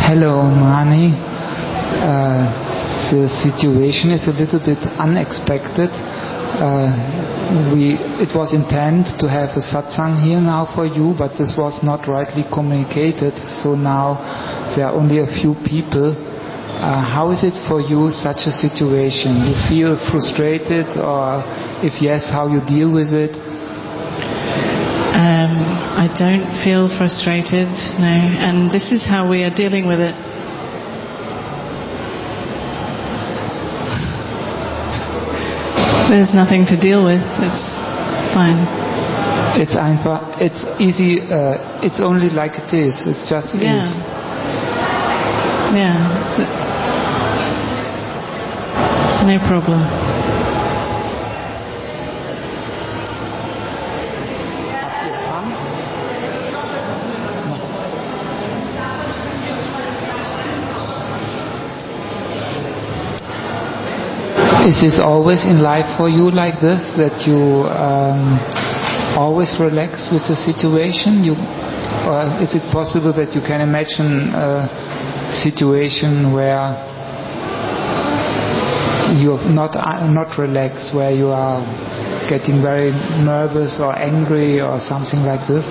Hello, Mani. The situation is a little bit unexpected. It was intended to have a satsang here now for you, but this was not rightly communicated, so now there are only a few people. How is it for you, such a situation? You feel frustrated, or if yes, how you deal with it? I don't feel frustrated, no, and this is how we are dealing with it. There's nothing to deal with, it's fine. It's easy, it's only like it is, it's just is. Yeah, no problem. Is this always in life for you like this, that you always relax with the situation? Or is it possible that you can imagine a situation where you are not relaxed, where you are getting very nervous or angry or something like this?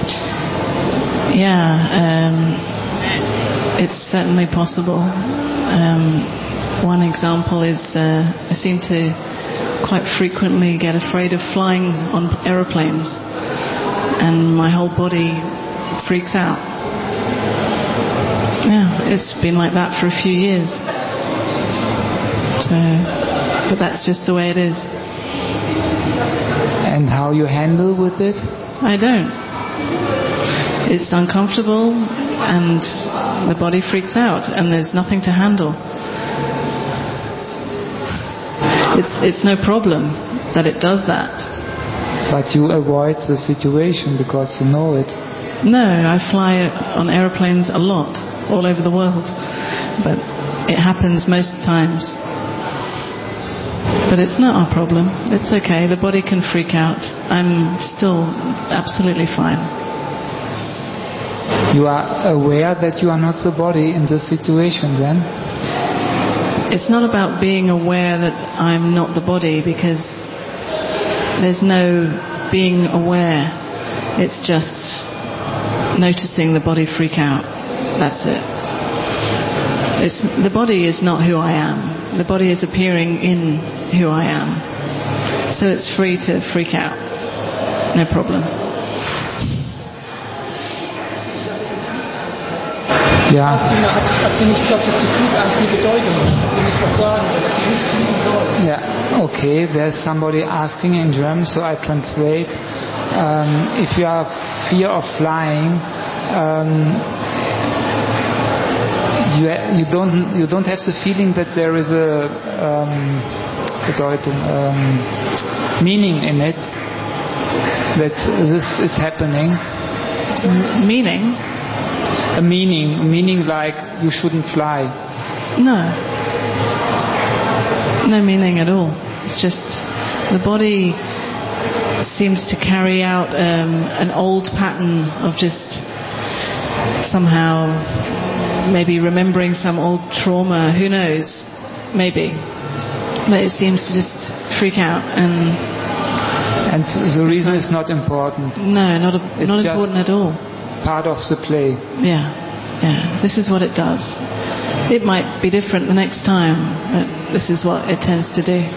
Yeah, it's certainly possible. One example is I seem to quite frequently get afraid of flying on aeroplanes, and my whole body freaks out. Yeah, it's been like that for a few years. But that's just the way it is. And how you handle with it? I don't. It's uncomfortable and the body freaks out and there's nothing to handle. It's no problem that it does that. But you avoid the situation because you know it. No, I fly on aeroplanes a lot, all over the world. But it happens most times. But it's not our problem. It's okay. The body can freak out. I'm still absolutely fine. You are aware that you are not the body in this situation then? It's not about being aware that I'm not the body, because there's no being aware. It's just noticing the body freak out. That's it. The body is not who I am. The body is appearing in who I am. So it's free to freak out. No problem. Ja. Yeah, okay, there's somebody asking in German, so I translate. If you have fear of flying, you don't have the feeling that there is a meaning in it, that this is happening. Meaning? A meaning like you shouldn't fly. No meaning at all. It's just the body seems to carry out an old pattern of just somehow maybe remembering some old trauma. Who knows? Maybe. But it seems to just freak out and the reason is not important. No, not important at all. Part of the play. Yeah. This is what it does. It might be different the next time, but this is what it tends to do.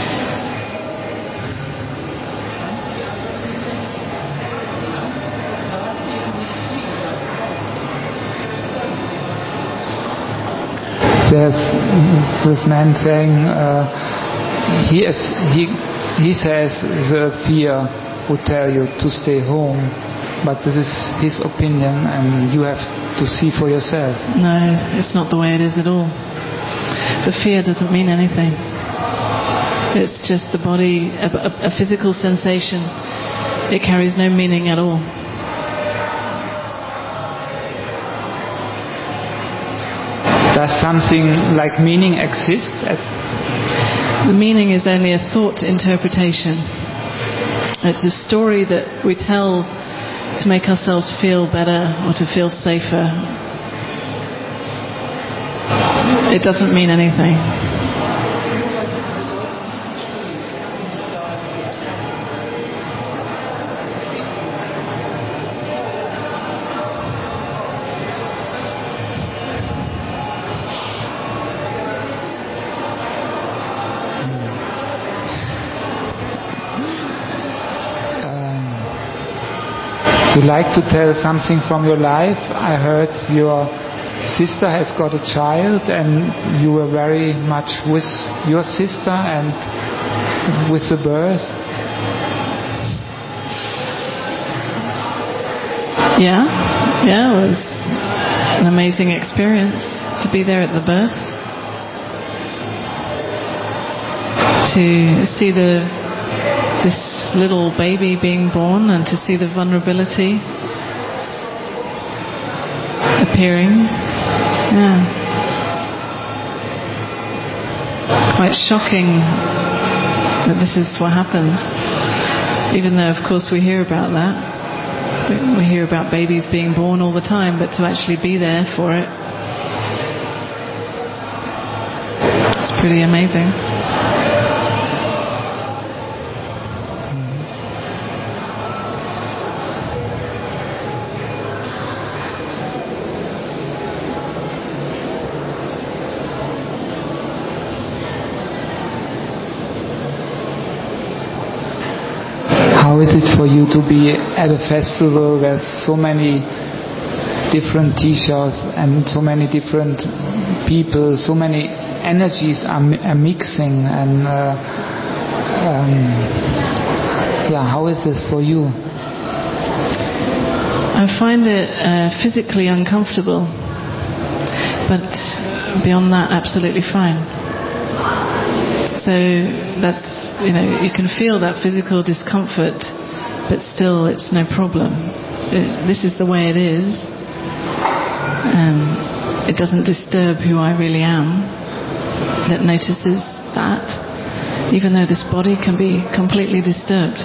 There's this man saying he says the fear would tell you to stay home. But this is his opinion and you have to see for yourself. No, it's not the way it is at all. The fear doesn't mean anything. It's just the body, a physical sensation. It carries no meaning at all. Does something like meaning exist? The meaning is only a thought interpretation. It's a story that we tell to make ourselves feel better or to feel safer. It doesn't mean anything. You like to tell something from your life? I heard your sister has got a child and you were very much with your sister and with the birth. Yeah, it was an amazing experience to be there at the birth, to see this little baby being born and to see the vulnerability appearing. Yeah. Quite shocking that this is what happens. Even though, of course, we hear about that. We hear about babies being born all the time, but to actually be there for it, it's pretty amazing. How is it for you to be at a festival where so many different teachers and so many different people, so many energies are mixing, and how is this for you? I find it physically uncomfortable, but beyond that, absolutely fine. So that's, you can feel that physical discomfort, but still it's no problem. This is the way it is. It doesn't disturb who I really am. That notices that, even though this body can be completely disturbed.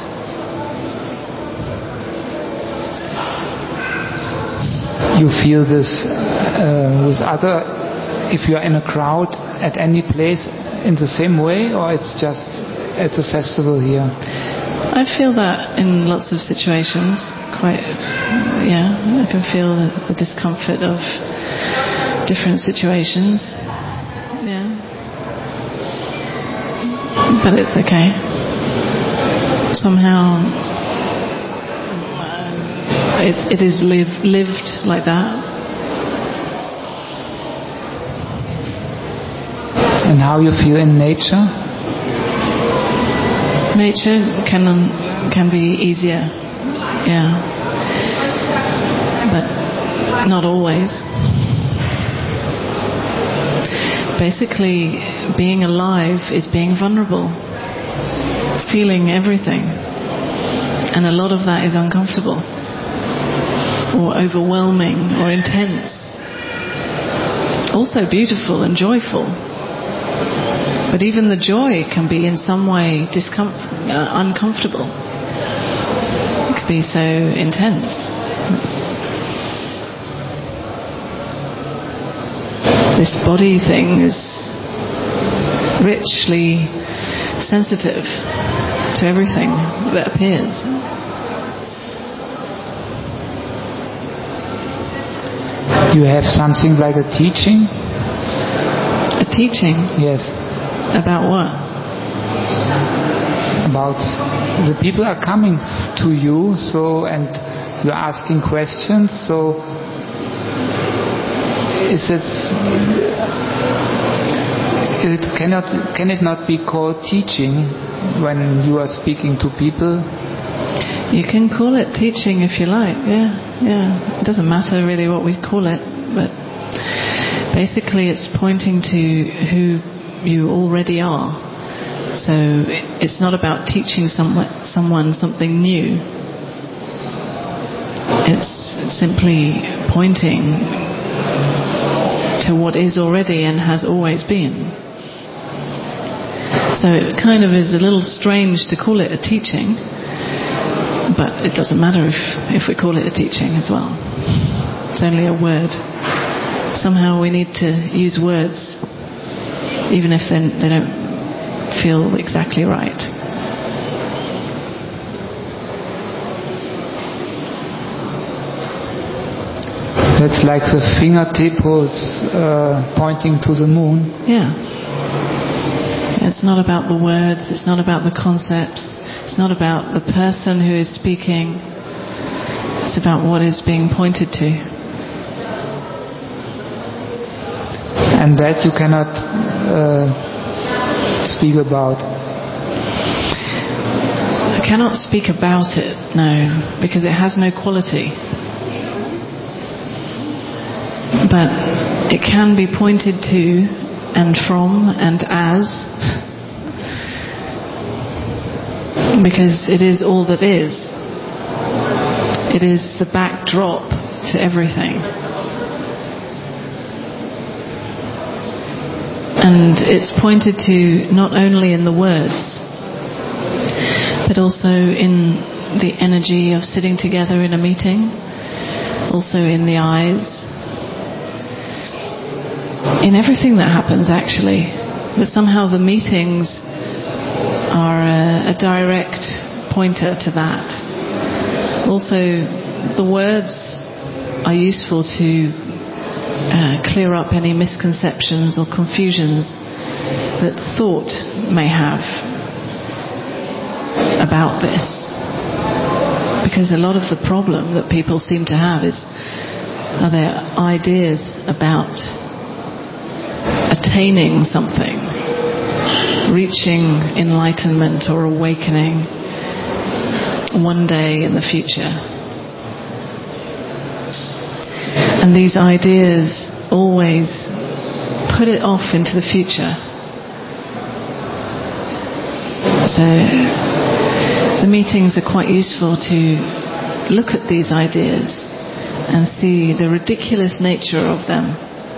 You feel this with other, if you are in a crowd at any place, in the same way, or it's just at the festival here? I feel that in lots of situations. I can feel the discomfort of different situations. Yeah. But it's okay. Somehow it is lived like that. And how you feel in nature? Nature can be easier, yeah, but not always. Basically, being alive is being vulnerable, feeling everything, and a lot of that is uncomfortable, or overwhelming, or intense. Also beautiful and joyful. But even the joy can be in some way uncomfortable. It could be so intense. This body thing is richly sensitive to everything that appears. You have something like a teaching? A teaching? Yes. About what? About the people are coming to you, and you're asking questions. So, can it not be called teaching when you are speaking to people? You can call it teaching if you like. Yeah. It doesn't matter really what we call it, but basically it's pointing to who you already are. So it's not about teaching someone something new. It's simply pointing to what is already and has always been. So it kind of is a little strange to call it a teaching, but it doesn't matter if we call it a teaching as well. It's only a word. Somehow we need to use words even if they don't feel exactly right. That's like the fingertip who's pointing to the moon. Yeah. It's not about the words, it's not about the concepts, it's not about the person who is speaking, it's about what is being pointed to. And that you cannot speak about. I cannot speak about it, no, because it has no quality. But it can be pointed to and from and as, because it is all that is. It is the backdrop to everything. And it's pointed to not only in the words, but also in the energy of sitting together in a meeting, also in the eyes, in everything that happens actually. But somehow the meetings are a direct pointer to that. Also, the words are useful to clear up any misconceptions or confusions that thought may have about this. Because a lot of the problem that people seem to have are their ideas about attaining something, reaching enlightenment or awakening one day in the future. And these ideas always put it off into the future. So the meetings are quite useful to look at these ideas and see the ridiculous nature of them.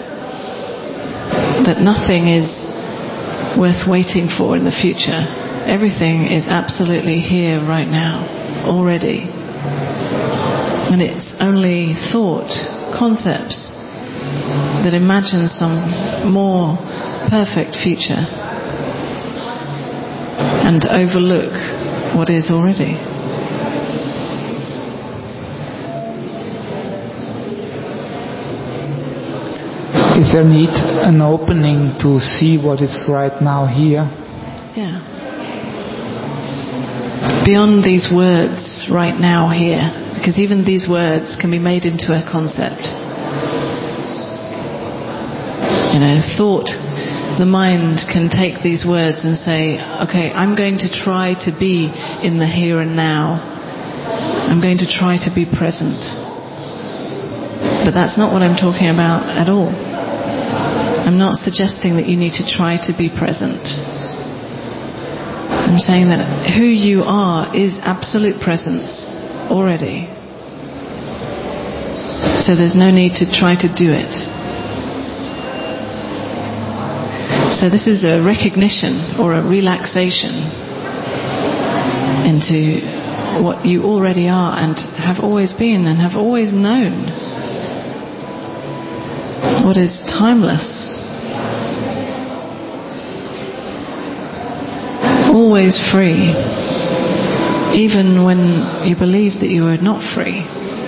That nothing is worth waiting for in the future. Everything is absolutely here right now, already. And it's only thought, concepts, that imagine some more perfect future and overlook what is already. Is there need an opening to see what is right now here? Yeah. Beyond these words, right now here, because even these words can be made into a concept. Thought, the mind can take these words and say, okay, I'm going to try to be in the here and now. I'm going to try to be present. But that's not what I'm talking about at all. I'm not suggesting that you need to try to be present. I'm saying that who you are is absolute presence already. So there's no need to try to do it. So this is a recognition or a relaxation into what you already are and have always been and have always known. What is timeless. Always free, even when you believe that you are not free.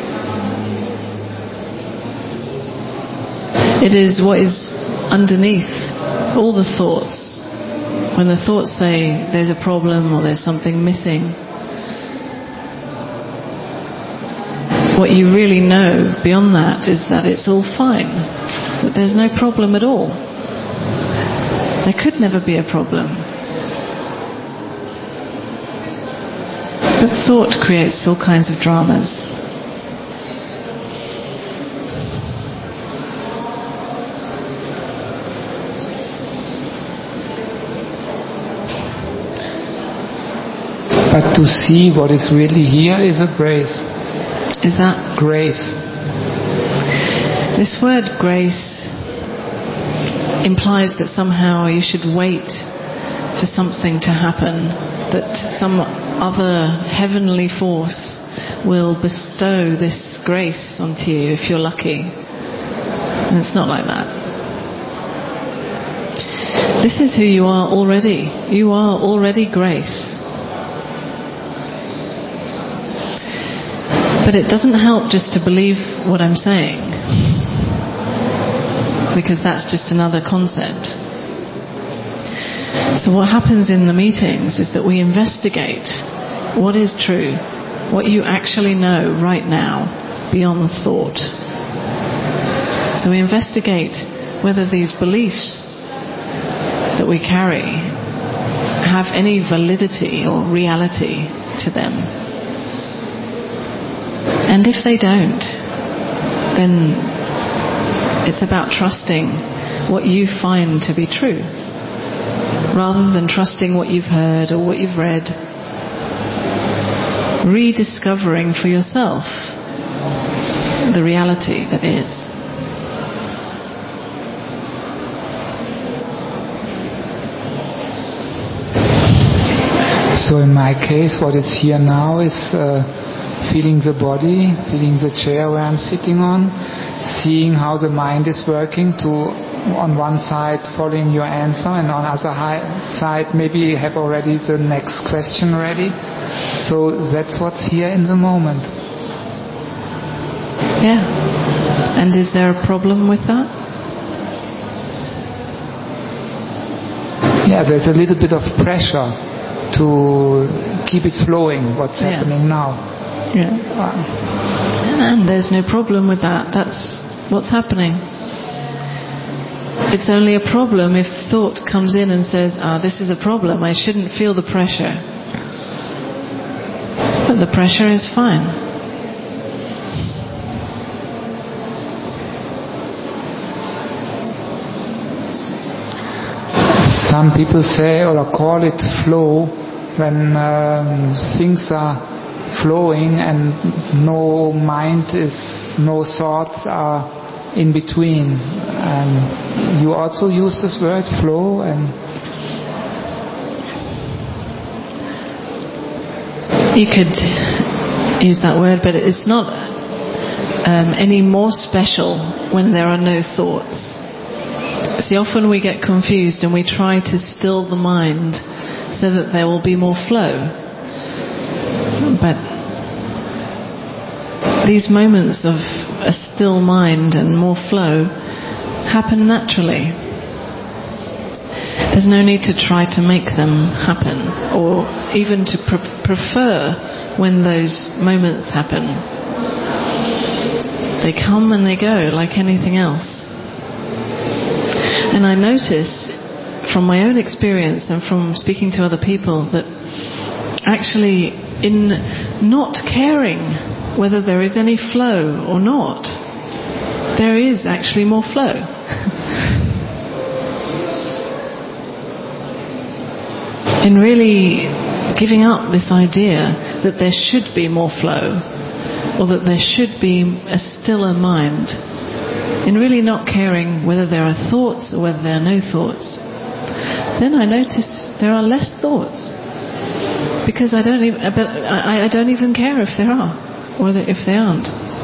It is what is underneath all the thoughts. When the thoughts say there's a problem or there's something missing, what you really know beyond that is that it's all fine, that there's no problem at all. There could never be a problem. But thought creates all kinds of dramas. But to see what is really here is a grace. Is that? Grace. This word grace implies that somehow you should wait for something to happen, that some other heavenly force will bestow this grace onto you if you're lucky. And it's not like that. This is who you are already. You are already grace. But it doesn't help just to believe what I'm saying, because that's just another concept. So what happens in the meetings is that we investigate what is true, what you actually know right now, beyond thought. So we investigate whether these beliefs that we carry have any validity or reality to them. And if they don't, then it's about trusting what you find to be true, rather than trusting what you've heard or what you've read. Rediscovering for yourself the reality that is. So in my case, what is here now is feeling the body, feeling the chair where I'm sitting on, seeing how the mind is working to, on one side, following your answer, and on the other side, maybe you have already the next question ready. So that's what's here in the moment. Yeah. And is there a problem with that? Yeah, there's a little bit of pressure to keep it flowing, what's happening now. Yeah. And there's no problem with that. That's what's happening. It's only a problem if thought comes in and says, this is a problem, I shouldn't feel the pressure. But the pressure is fine. Some people say or call it flow when things are flowing and no mind is, no thoughts are in between. And you also use this word flow, and you could use that word, but it's not any more special when there are no thoughts. See, often we get confused and we try to still the mind so that there will be more flow. But these moments of a still mind and more flow happen naturally. There's no need to try to make them happen, or even to prefer when those moments happen. They come and they go like anything else. And I notice from my own experience and from speaking to other people that actually in not caring whether there is any flow or not, there is actually more flow. In really giving up this idea that there should be more flow, or that there should be a stiller mind, in really not caring whether there are thoughts or whether there are no thoughts, then I notice there are less thoughts, because I don't even care if there are or if they aren't.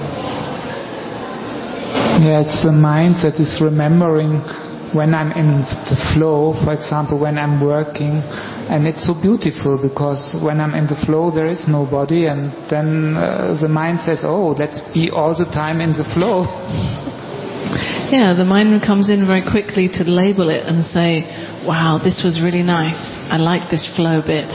Yeah, it's the mind that is remembering when I'm in the flow, for example, when I'm working. And it's so beautiful, because when I'm in the flow there is nobody, and then the mind says, let's be all the time in the flow. Yeah, the mind comes in very quickly to label it and say, wow, this was really nice, I like this flow bit.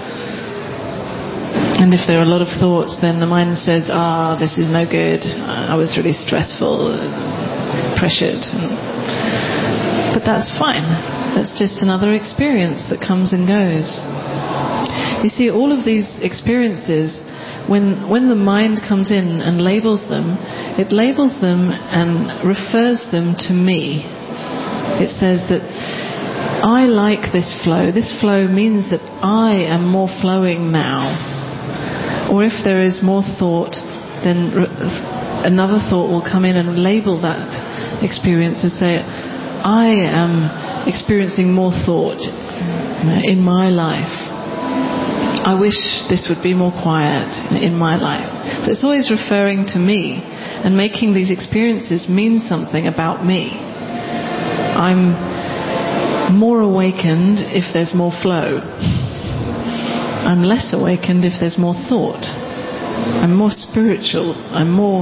And if there are a lot of thoughts, then the mind says, this is no good, I was really stressful, pressured. But that's fine. That's just another experience that comes and goes. You see, all of these experiences, when the mind comes in and labels them, it labels them and refers them to me. It says that I like this flow. This flow means that I am more flowing now. Or if there is more thought, then another thought will come in and label that experience and say, I am experiencing more thought in my life. I wish this would be more quiet in my life. So it's always referring to me and making these experiences mean something about me. I'm more awakened if there's more flow. I'm less awakened if there's more thought. I'm more spiritual. I'm more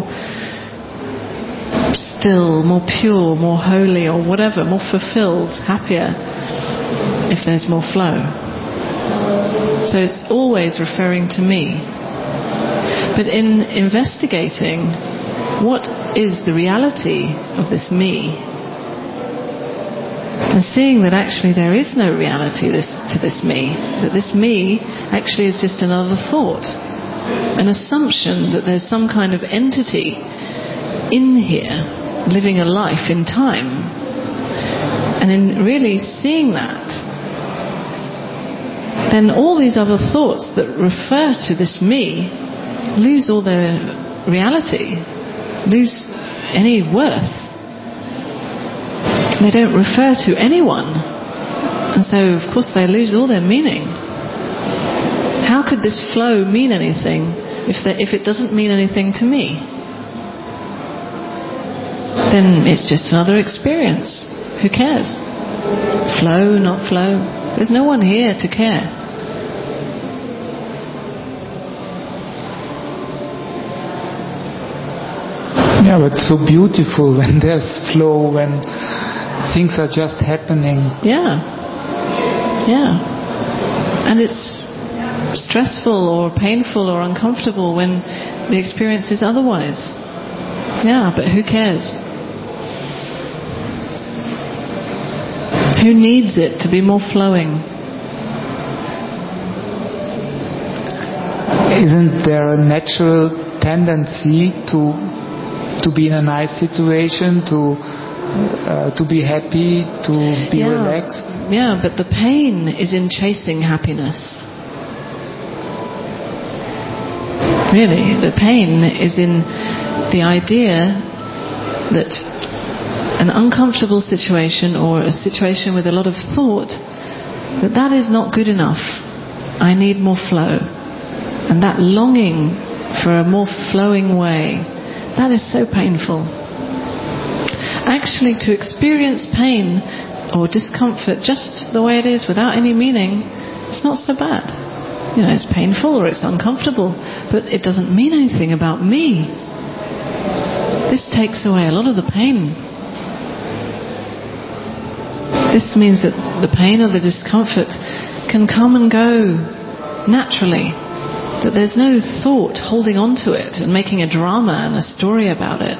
still, more pure, more holy, or whatever, more fulfilled, happier if there's more flow. So it's always referring to me. But in investigating what is the reality of this me, and seeing that actually there is no reality to this me, that this me actually is just another thought, an assumption that there's some kind of entity in here living a life in time. And in really seeing that, then all these other thoughts that refer to this me lose all their reality, lose any worth. They don't refer to anyone. And so, of course, they lose all their meaning. How could this flow mean anything if it doesn't mean anything to me? Then it's just another experience. Who cares? Flow, not flow. There's no one here to care. Yeah, but so beautiful when there's flow, when things are just happening. Yeah. And it's stressful or painful or uncomfortable when the experience is otherwise. Yeah, but who cares? Who needs it to be more flowing? Isn't there a natural tendency to be in a nice situation, to be happy, to be relaxed? Yeah, but the pain is in chasing happiness. Really, the pain is in the idea that an uncomfortable situation or a situation with a lot of thought, that is not good enough. I need more flow. And that longing for a more flowing way, that is so painful. Actually, to experience pain or discomfort just the way it is without any meaning, it's not so bad. You know, it's painful or it's uncomfortable, but it doesn't mean anything about me. This takes away a lot of the pain. This means that the pain or the discomfort can come and go naturally. That there's no thought holding on to it and making a drama and a story about it.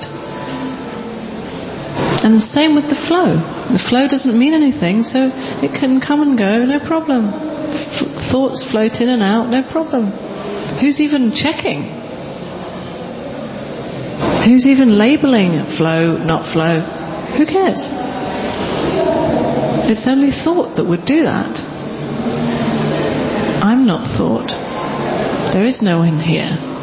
And same with the flow. The flow doesn't mean anything, so it can come and go, no problem. Thoughts float in and out, no problem. Who's even checking? Who's even labeling flow, not flow? Who cares? It's only thought that would do that. I'm not thought. There is no one here.